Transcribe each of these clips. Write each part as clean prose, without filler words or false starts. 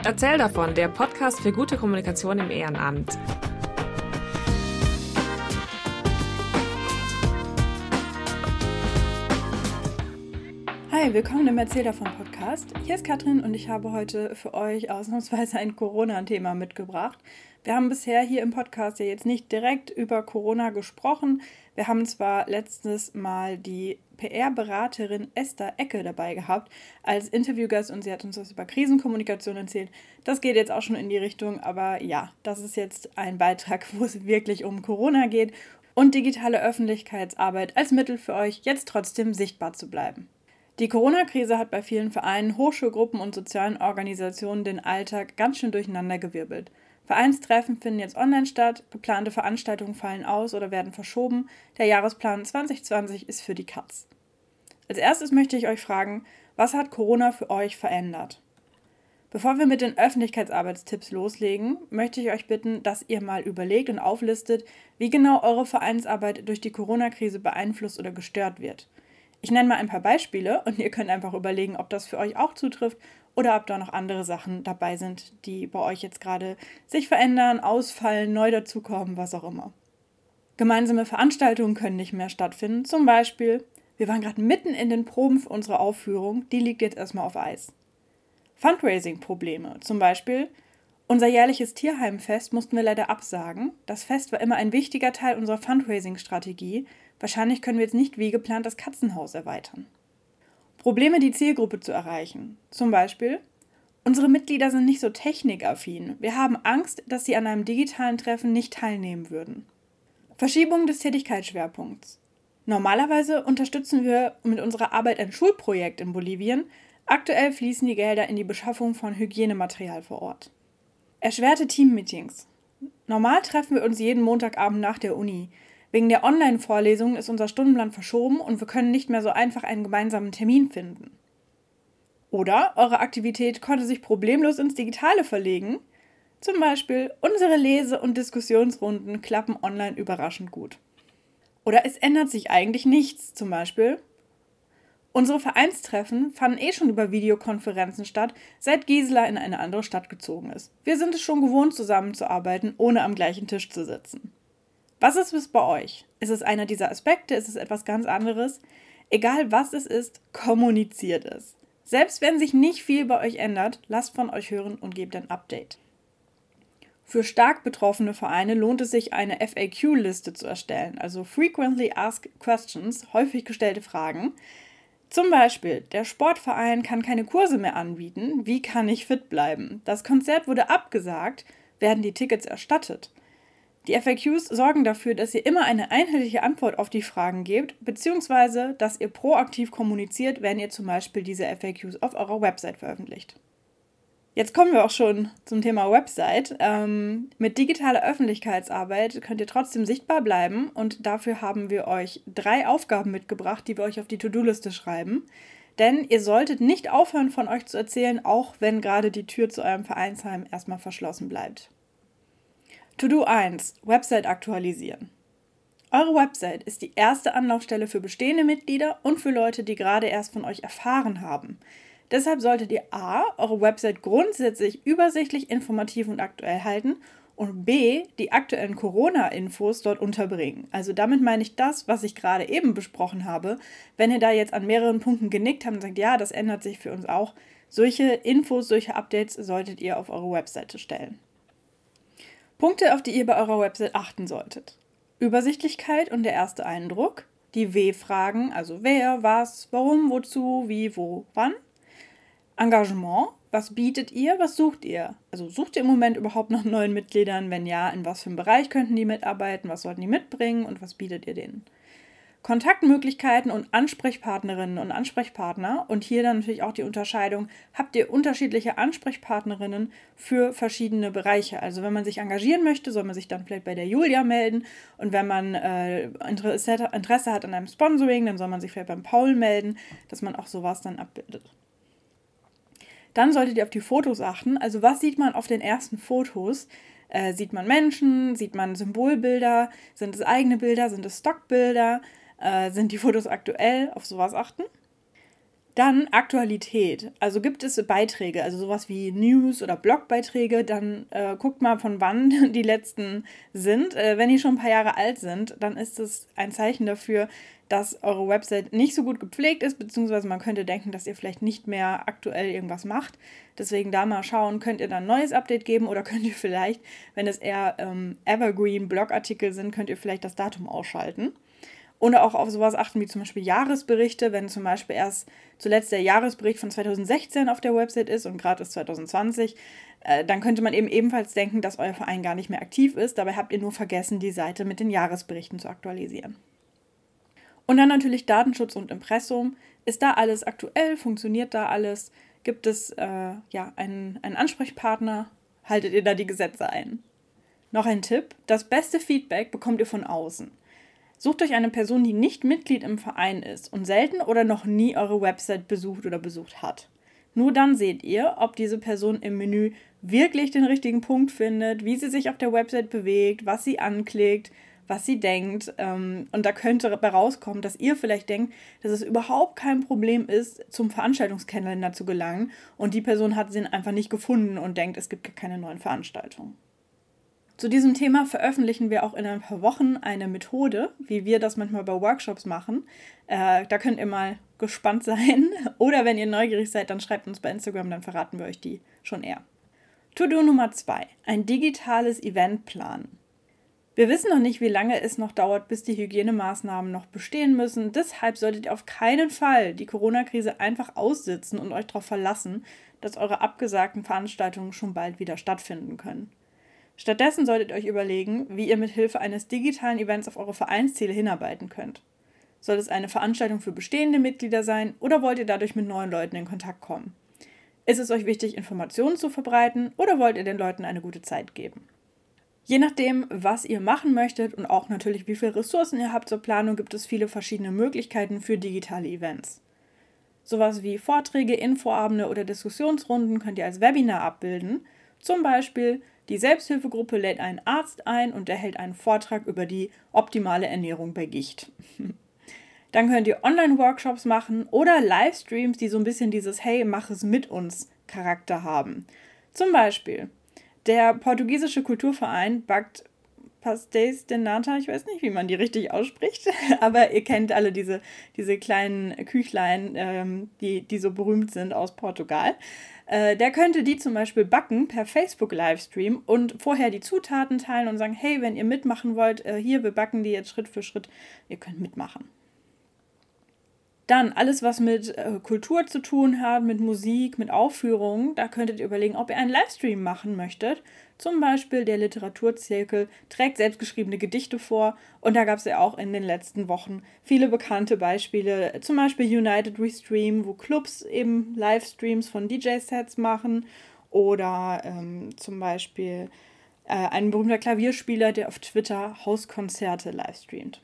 Erzähl davon, der Podcast für gute Kommunikation im Ehrenamt. Hi, willkommen im Erzähl davon Podcast. Hier ist Katrin und ich habe heute für euch ausnahmsweise ein Corona-Thema mitgebracht. Wir haben bisher hier im Podcast ja jetzt nicht direkt über Corona gesprochen. Wir haben zwar letztes Mal die PR-Beraterin Esther Ecke dabei gehabt als Interviewgast und sie hat uns was über Krisenkommunikation erzählt. Das geht jetzt auch schon in die Richtung, aber ja, das ist jetzt ein Beitrag, wo es wirklich um Corona geht und digitale Öffentlichkeitsarbeit als Mittel für euch, jetzt trotzdem sichtbar zu bleiben. Die Corona-Krise hat bei vielen Vereinen, Hochschulgruppen und sozialen Organisationen den Alltag ganz schön durcheinandergewirbelt. Vereinstreffen finden jetzt online statt, geplante Veranstaltungen fallen aus oder werden verschoben. Der Jahresplan 2020 ist für die Katz. Als erstes möchte ich euch fragen, was hat Corona für euch verändert? Bevor wir mit den Öffentlichkeitsarbeitstipps loslegen, möchte ich euch bitten, dass ihr mal überlegt und auflistet, wie genau eure Vereinsarbeit durch die Corona-Krise beeinflusst oder gestört wird. Ich nenne mal ein paar Beispiele und ihr könnt einfach überlegen, ob das für euch auch zutrifft oder ob da noch andere Sachen dabei sind, die bei euch jetzt gerade sich verändern, ausfallen, neu dazukommen, was auch immer. Gemeinsame Veranstaltungen können nicht mehr stattfinden. Zum Beispiel, wir waren gerade mitten in den Proben für unsere Aufführung, die liegt jetzt erstmal auf Eis. Fundraising-Probleme, zum Beispiel, unser jährliches Tierheimfest mussten wir leider absagen. Das Fest war immer ein wichtiger Teil unserer Fundraising-Strategie. Wahrscheinlich können wir jetzt nicht wie geplant das Katzenhaus erweitern. Probleme, die Zielgruppe zu erreichen. Zum Beispiel, unsere Mitglieder sind nicht so technikaffin. Wir haben Angst, dass sie an einem digitalen Treffen nicht teilnehmen würden. Verschiebung des Tätigkeitsschwerpunkts. Normalerweise unterstützen wir mit unserer Arbeit ein Schulprojekt in Bolivien. Aktuell fließen die Gelder in die Beschaffung von Hygienematerial vor Ort. Erschwerte Teammeetings. Normal treffen wir uns jeden Montagabend nach der Uni. Wegen der Online-Vorlesungen ist unser Stundenplan verschoben und wir können nicht mehr so einfach einen gemeinsamen Termin finden. Oder eure Aktivität konnte sich problemlos ins Digitale verlegen. Zum Beispiel, unsere Lese- und Diskussionsrunden klappen online überraschend gut. Oder es ändert sich eigentlich nichts. Zum Beispiel, unsere Vereinstreffen fanden schon über Videokonferenzen statt, seit Gisela in eine andere Stadt gezogen ist. Wir sind es schon gewohnt, zusammenzuarbeiten, ohne am gleichen Tisch zu sitzen. Was ist es bei euch? Ist es einer dieser Aspekte? Ist es etwas ganz anderes? Egal was es ist, kommuniziert es. Selbst wenn sich nicht viel bei euch ändert, lasst von euch hören und gebt ein Update. Für stark betroffene Vereine lohnt es sich, eine FAQ-Liste zu erstellen, also Frequently Asked Questions, häufig gestellte Fragen. Zum Beispiel, der Sportverein kann keine Kurse mehr anbieten. Wie kann ich fit bleiben? Das Konzert wurde abgesagt. Werden die Tickets erstattet? Die FAQs sorgen dafür, dass ihr immer eine einheitliche Antwort auf die Fragen gebt, beziehungsweise dass ihr proaktiv kommuniziert, wenn ihr zum Beispiel diese FAQs auf eurer Website veröffentlicht. Jetzt kommen wir auch schon zum Thema Website. Mit digitaler Öffentlichkeitsarbeit könnt ihr trotzdem sichtbar bleiben und dafür haben wir euch 3 Aufgaben mitgebracht, die wir euch auf die To-Do-Liste schreiben. Denn ihr solltet nicht aufhören, von euch zu erzählen, auch wenn gerade die Tür zu eurem Vereinsheim erstmal verschlossen bleibt. To-Do 1. Website aktualisieren. Eure Website ist die erste Anlaufstelle für bestehende Mitglieder und für Leute, die gerade erst von euch erfahren haben. Deshalb solltet ihr a. eure Website grundsätzlich übersichtlich, informativ und aktuell halten und b. die aktuellen Corona-Infos dort unterbringen. Also damit meine ich das, was ich gerade eben besprochen habe. Wenn ihr da jetzt an mehreren Punkten genickt habt und sagt, ja, das ändert sich für uns auch, solche Infos, solche Updates solltet ihr auf eure Webseite stellen. Punkte, auf die ihr bei eurer Website achten solltet. Übersichtlichkeit und der erste Eindruck. Die W-Fragen, also wer, was, warum, wozu, wie, wo, wann. Engagement, was bietet ihr, was sucht ihr? Also sucht ihr im Moment überhaupt nach neuen Mitgliedern? Wenn ja, in was für einem Bereich könnten die mitarbeiten? Was sollten die mitbringen und was bietet ihr denen? Kontaktmöglichkeiten und Ansprechpartnerinnen und Ansprechpartner und hier dann natürlich auch die Unterscheidung, habt ihr unterschiedliche Ansprechpartnerinnen für verschiedene Bereiche. Also wenn man sich engagieren möchte, soll man sich dann vielleicht bei der Julia melden und wenn man Interesse hat an einem Sponsoring, dann soll man sich vielleicht beim Paul melden, dass man auch sowas dann abbildet. Dann solltet ihr auf die Fotos achten, also was sieht man auf den ersten Fotos? Sieht man Menschen, sieht man Symbolbilder, sind es eigene Bilder, sind es Stockbilder? Sind die Fotos aktuell? Auf sowas achten. Dann Aktualität. Also gibt es Beiträge, also sowas wie News- oder Blogbeiträge, dann guckt mal, von wann die letzten sind. Wenn die schon ein paar Jahre alt sind, dann ist es ein Zeichen dafür, dass eure Website nicht so gut gepflegt ist, beziehungsweise man könnte denken, dass ihr vielleicht nicht mehr aktuell irgendwas macht. Deswegen da mal schauen, könnt ihr dann ein neues Update geben oder könnt ihr vielleicht, wenn es eher Evergreen-Blogartikel sind, könnt ihr vielleicht das Datum ausschalten. Oder auch auf sowas achten wie zum Beispiel Jahresberichte, wenn zum Beispiel erst zuletzt der Jahresbericht von 2016 auf der Website ist und gerade ist 2020, dann könnte man eben ebenfalls denken, dass euer Verein gar nicht mehr aktiv ist. Dabei habt ihr nur vergessen, die Seite mit den Jahresberichten zu aktualisieren. Und dann natürlich Datenschutz und Impressum. Ist da alles aktuell? Funktioniert da alles? Gibt es einen Ansprechpartner? Haltet ihr da die Gesetze ein? Noch ein Tipp: Das beste Feedback bekommt ihr von außen. Sucht euch eine Person, die nicht Mitglied im Verein ist und selten oder noch nie eure Website besucht oder besucht hat. Nur dann seht ihr, ob diese Person im Menü wirklich den richtigen Punkt findet, wie sie sich auf der Website bewegt, was sie anklickt, was sie denkt. Und da könnte dabei rauskommen, dass ihr vielleicht denkt, dass es überhaupt kein Problem ist, zum Veranstaltungskalender zu gelangen und die Person hat sie einfach nicht gefunden und denkt, es gibt keine neuen Veranstaltungen. Zu diesem Thema veröffentlichen wir auch in ein paar Wochen eine Methode, wie wir das manchmal bei Workshops machen. Da könnt ihr mal gespannt sein. Oder wenn ihr neugierig seid, dann schreibt uns bei Instagram, dann verraten wir euch die schon eher. To-Do Nummer 2. Ein digitales Event planen. Wir wissen noch nicht, wie lange es noch dauert, bis die Hygienemaßnahmen noch bestehen müssen. Deshalb solltet ihr auf keinen Fall die Corona-Krise einfach aussitzen und euch darauf verlassen, dass eure abgesagten Veranstaltungen schon bald wieder stattfinden können. Stattdessen solltet ihr euch überlegen, wie ihr mit Hilfe eines digitalen Events auf eure Vereinsziele hinarbeiten könnt. Soll es eine Veranstaltung für bestehende Mitglieder sein oder wollt ihr dadurch mit neuen Leuten in Kontakt kommen? Ist es euch wichtig, Informationen zu verbreiten oder wollt ihr den Leuten eine gute Zeit geben? Je nachdem, was ihr machen möchtet und auch natürlich, wie viele Ressourcen ihr habt zur Planung, gibt es viele verschiedene Möglichkeiten für digitale Events. Sowas wie Vorträge, Infoabende oder Diskussionsrunden könnt ihr als Webinar abbilden. Zum Beispiel: Die Selbsthilfegruppe lädt einen Arzt ein und er hält einen Vortrag über die optimale Ernährung bei Gicht. Dann könnt ihr Online-Workshops machen oder Livestreams, die so ein bisschen dieses Hey, mach es mit uns Charakter haben. Zum Beispiel: Der portugiesische Kulturverein backt Pastéis de Nata, ich weiß nicht, wie man die richtig ausspricht, aber ihr kennt alle diese kleinen Küchlein, die so berühmt sind aus Portugal. Der könnte die zum Beispiel backen per Facebook-Livestream und vorher die Zutaten teilen und sagen, hey, wenn ihr mitmachen wollt, hier, wir backen die jetzt Schritt für Schritt, ihr könnt mitmachen. Dann alles, was mit Kultur zu tun hat, mit Musik, mit Aufführungen, da könntet ihr überlegen, ob ihr einen Livestream machen möchtet. Zum Beispiel der Literaturzirkel trägt selbstgeschriebene Gedichte vor und da gab es ja auch in den letzten Wochen viele bekannte Beispiele. Zum Beispiel United We Stream, wo Clubs eben Livestreams von DJ-Sets machen oder zum Beispiel ein berühmter Klavierspieler, der auf Twitter Hauskonzerte livestreamt.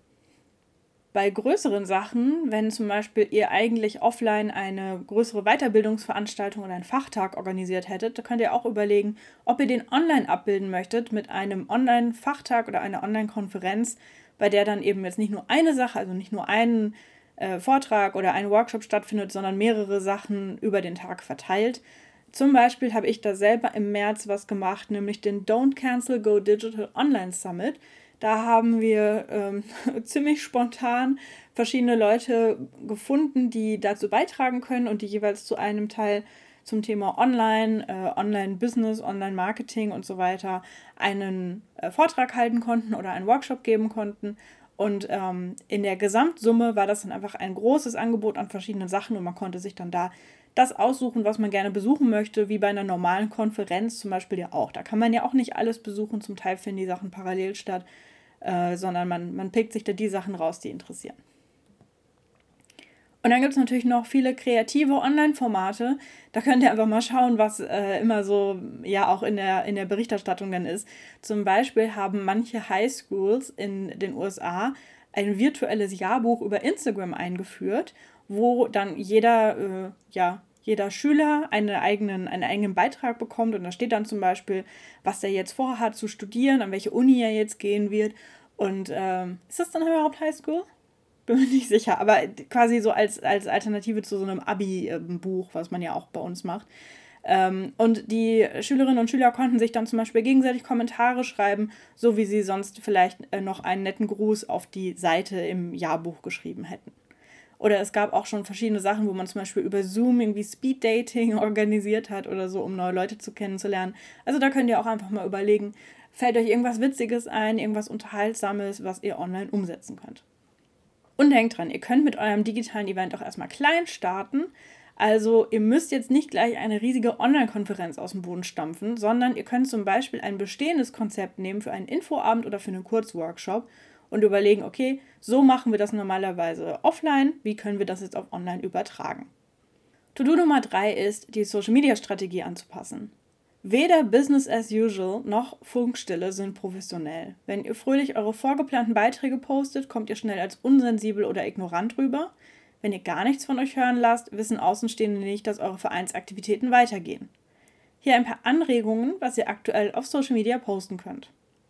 Bei größeren Sachen, wenn zum Beispiel ihr eigentlich offline eine größere Weiterbildungsveranstaltung oder einen Fachtag organisiert hättet, da könnt ihr auch überlegen, ob ihr den online abbilden möchtet mit einem Online-Fachtag oder einer Online-Konferenz, bei der dann eben jetzt nicht nur eine Sache, also nicht nur ein Vortrag oder ein Workshop stattfindet, sondern mehrere Sachen über den Tag verteilt. Zum Beispiel habe ich da selber im März was gemacht, nämlich den Don't Cancel Go Digital Online Summit. Da haben wir ziemlich spontan verschiedene Leute gefunden, die dazu beitragen können und die jeweils zu einem Teil zum Thema Online-Business, Online-Marketing und so weiter einen Vortrag halten konnten oder einen Workshop geben konnten. Und in der Gesamtsumme war das dann einfach ein großes Angebot an verschiedenen Sachen und man konnte sich dann da das aussuchen, was man gerne besuchen möchte, wie bei einer normalen Konferenz zum Beispiel ja auch. Da kann man ja auch nicht alles besuchen, zum Teil finden die Sachen parallel statt, sondern man pickt sich da die Sachen raus, die interessieren. Und dann gibt es natürlich noch viele kreative Online-Formate. Da könnt ihr einfach mal schauen, was immer so ja auch in der Berichterstattung dann ist. Zum Beispiel haben manche Highschools in den USA ein virtuelles Jahrbuch über Instagram eingeführt, wo dann jeder Schüler einen eigenen Beitrag bekommt und da steht dann zum Beispiel, was er jetzt vorhat zu studieren, an welche Uni er jetzt gehen wird und ist das dann überhaupt Highschool? Bin mir nicht sicher, aber quasi so als Alternative zu so einem Abi-Buch, was man ja auch bei uns macht. Und die Schülerinnen und Schüler konnten sich dann zum Beispiel gegenseitig Kommentare schreiben, so wie sie sonst vielleicht noch einen netten Gruß auf die Seite im Jahrbuch geschrieben hätten. Oder es gab auch schon verschiedene Sachen, wo man zum Beispiel über Zoom irgendwie Speed-Dating organisiert hat oder so, um neue Leute kennenzulernen. Also da könnt ihr auch einfach mal überlegen, fällt euch irgendwas Witziges ein, irgendwas Unterhaltsames, was ihr online umsetzen könnt. Und denkt dran, ihr könnt mit eurem digitalen Event auch erstmal klein starten. Also ihr müsst jetzt nicht gleich eine riesige Online-Konferenz aus dem Boden stampfen, sondern ihr könnt zum Beispiel ein bestehendes Konzept nehmen für einen Infoabend oder für einen Kurzworkshop und überlegen, okay, so machen wir das normalerweise offline, wie können wir das jetzt auf online übertragen? To-Do Nummer 3 ist, die Social-Media-Strategie anzupassen. Weder Business as usual noch Funkstille sind professionell. Wenn ihr fröhlich eure vorgeplanten Beiträge postet, kommt ihr schnell als unsensibel oder ignorant rüber. Wenn ihr gar nichts von euch hören lasst, wissen Außenstehende nicht, dass eure Vereinsaktivitäten weitergehen. Hier ein paar Anregungen, was ihr aktuell auf Social Media posten könnt.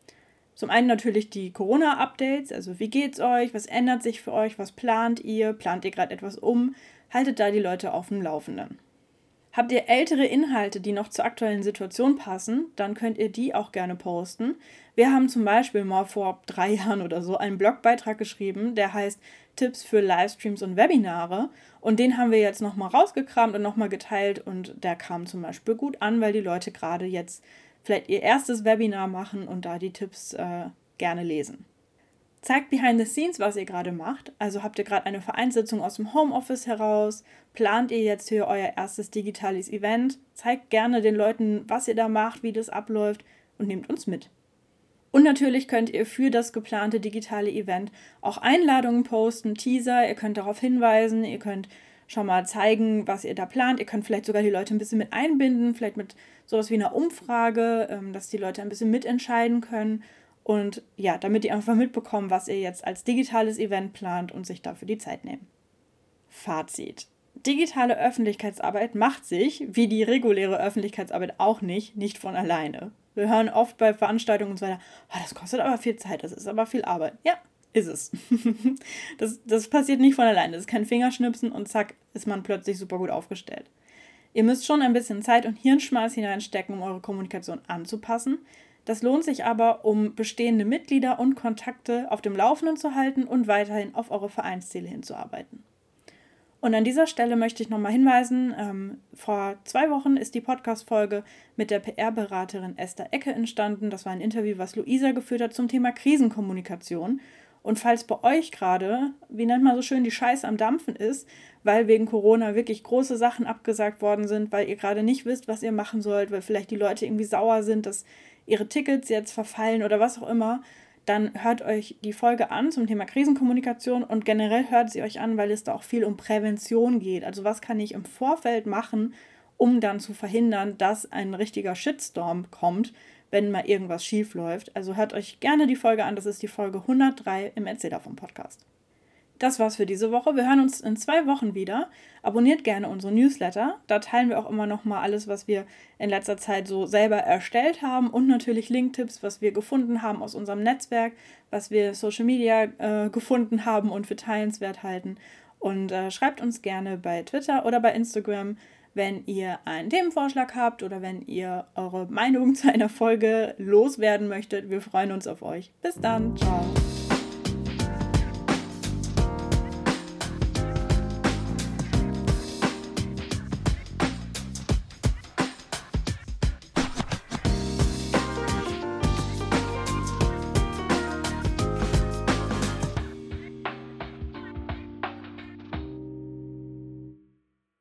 Zum einen natürlich die Corona-Updates, also wie geht's euch, was ändert sich für euch, was plant ihr gerade etwas um, haltet da die Leute auf dem Laufenden. Habt ihr ältere Inhalte, die noch zur aktuellen Situation passen, dann könnt ihr die auch gerne posten. Wir haben zum Beispiel mal vor 3 Jahren oder so einen Blogbeitrag geschrieben, der heißt Tipps für Livestreams und Webinare. Und den haben wir jetzt nochmal rausgekramt und nochmal geteilt und der kam zum Beispiel gut an, weil die Leute gerade jetzt vielleicht ihr erstes Webinar machen und da die Tipps gerne lesen. Zeigt behind the scenes, was ihr gerade macht. Also habt ihr gerade eine Vereinssitzung aus dem Homeoffice heraus? Plant ihr jetzt für euer erstes digitales Event? Zeigt gerne den Leuten, was ihr da macht, wie das abläuft und nehmt uns mit. Und natürlich könnt ihr für das geplante digitale Event auch Einladungen posten, Teaser. Ihr könnt darauf hinweisen, ihr könnt schon mal zeigen, was ihr da plant. Ihr könnt vielleicht sogar die Leute ein bisschen mit einbinden, vielleicht mit sowas wie einer Umfrage, dass die Leute ein bisschen mitentscheiden können. Und ja, damit die einfach mitbekommen, was ihr jetzt als digitales Event plant und sich dafür die Zeit nehmen. Fazit. Digitale Öffentlichkeitsarbeit macht sich, wie die reguläre Öffentlichkeitsarbeit auch nicht von alleine. Wir hören oft bei Veranstaltungen und so weiter, oh, das kostet aber viel Zeit, das ist aber viel Arbeit. Ja, ist es. Das passiert nicht von alleine. Das ist kein Fingerschnipsen und zack, ist man plötzlich super gut aufgestellt. Ihr müsst schon ein bisschen Zeit und Hirnschmalz hineinstecken, um eure Kommunikation anzupassen. Das lohnt sich aber, um bestehende Mitglieder und Kontakte auf dem Laufenden zu halten und weiterhin auf eure Vereinsziele hinzuarbeiten. Und an dieser Stelle möchte ich nochmal hinweisen, vor 2 Wochen ist die Podcast-Folge mit der PR-Beraterin Esther Ecke entstanden. Das war ein Interview, was Luisa geführt hat zum Thema Krisenkommunikation. Und falls bei euch gerade, wie nennt man so schön, die Scheiße am Dampfen ist, weil wegen Corona wirklich große Sachen abgesagt worden sind, weil ihr gerade nicht wisst, was ihr machen sollt, weil vielleicht die Leute irgendwie sauer sind, dass ihre Tickets jetzt verfallen oder was auch immer, dann hört euch die Folge an zum Thema Krisenkommunikation und generell hört sie euch an, weil es da auch viel um Prävention geht. Also was kann ich im Vorfeld machen, um dann zu verhindern, dass ein richtiger Shitstorm kommt, wenn mal irgendwas schief läuft. Also hört euch gerne die Folge an, das ist die Folge 103 im Erzähl davon Podcast. Das war's für diese Woche. Wir hören uns in 2 Wochen wieder. Abonniert gerne unsere Newsletter. Da teilen wir auch immer noch mal alles, was wir in letzter Zeit so selber erstellt haben und natürlich Linktipps, was wir gefunden haben aus unserem Netzwerk, was wir Social Media gefunden haben und für teilenswert halten. Und schreibt uns gerne bei Twitter oder bei Instagram, wenn ihr einen Themenvorschlag habt oder wenn ihr eure Meinung zu einer Folge loswerden möchtet. Wir freuen uns auf euch. Bis dann. Ciao.